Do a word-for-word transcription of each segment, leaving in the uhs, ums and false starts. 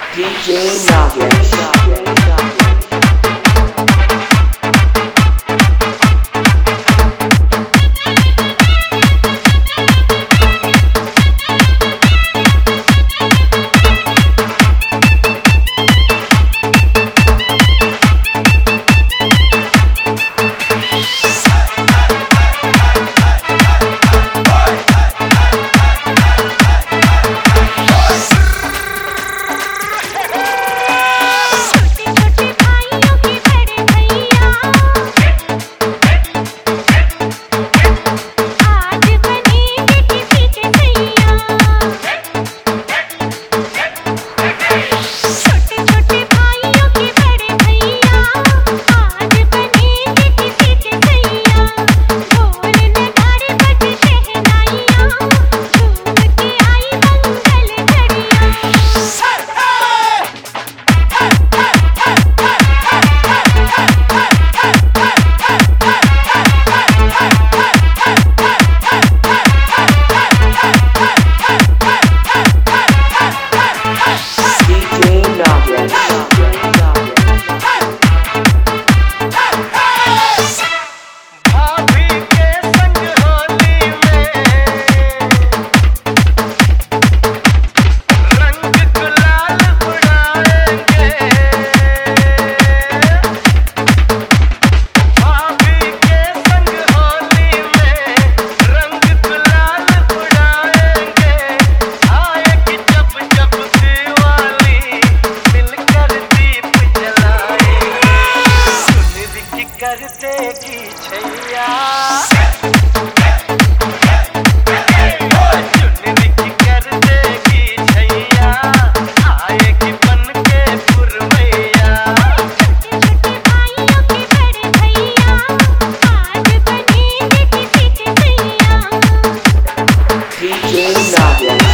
D J Nagesh. करते की छैया चुनरी की करते की छैया आएगी बन के पुरवैया छोटे भाइयों के बड़े भैया आज बनेंगे किसी के भैया D J Nagesh.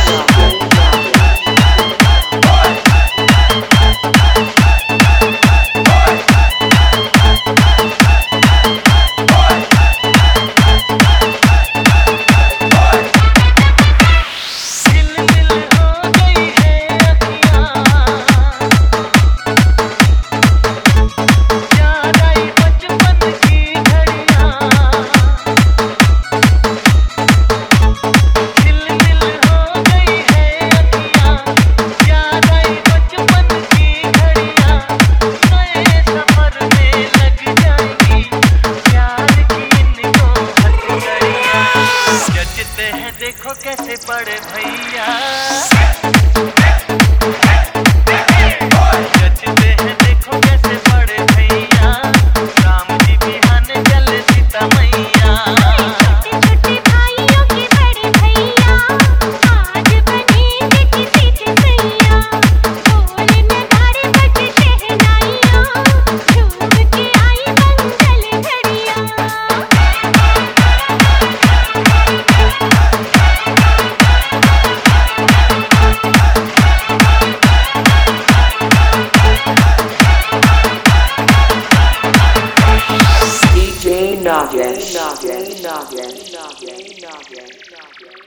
देखो कैसे बड़े भैया जचते हैं, देखो कैसे बड़े भैया राम जी बिहान चले सीता मैया छोटे भाइयों के बड़े भैया आज बनेंगे किसी के भैया ढोल नगाड़े बजे शहनाइयाँ झूम के आई मंगल घड़ियाँ D J Nagesh. Nagesh. Nagesh. Nagesh. Nagesh.